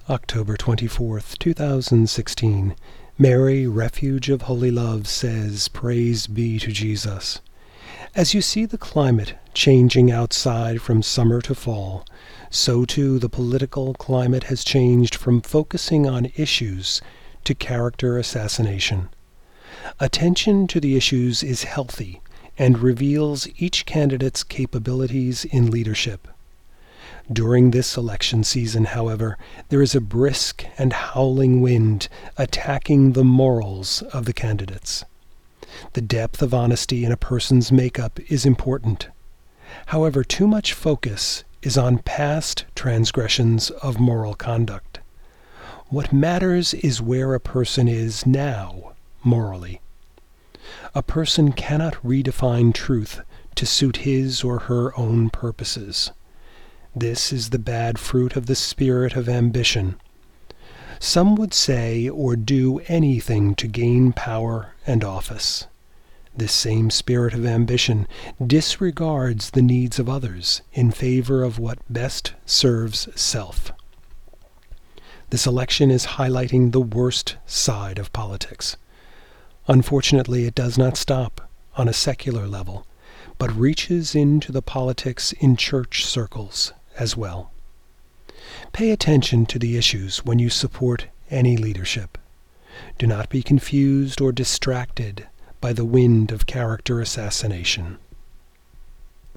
October 24th, 2016. Mary, Refuge of Holy Love, says, "Praise be to Jesus." As you see the climate changing outside from summer to fall, so too the political climate has changed from focusing on issues to character assassination. Attention to the issues is healthy and reveals each candidate's capabilities in leadership. During this election season, however, there is a brisk and howling wind attacking the morals of the candidates. The depth of honesty in a person's makeup is important. However, too much focus is on past transgressions of moral conduct. What matters is where a person is now, morally. A person cannot redefine truth to suit his or her own purposes. This is the bad fruit of the spirit of ambition. Some would say or do anything to gain power and office. This same spirit of ambition disregards the needs of others in favor of what best serves self. This election is highlighting the worst side of politics. Unfortunately, it does not stop on a secular level, but reaches into the politics in church circles as well. Pay attention to the issues when you support any leadership. Do not be confused or distracted by the wind of character assassination.